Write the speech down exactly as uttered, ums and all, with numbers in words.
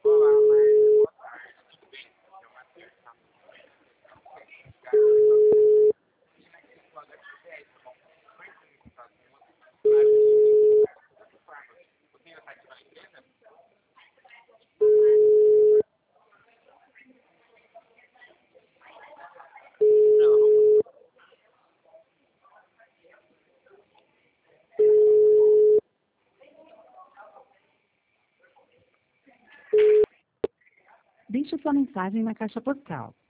Olá, Marcia. Boa tarde. Tudo bem? É uma terça. E naquele plano F P S, tá bom? Foi entrar em contato com você. Claro que dessa forma. Você ainda está aqui na empresa? Não. Deixe sua mensagem na caixa postal.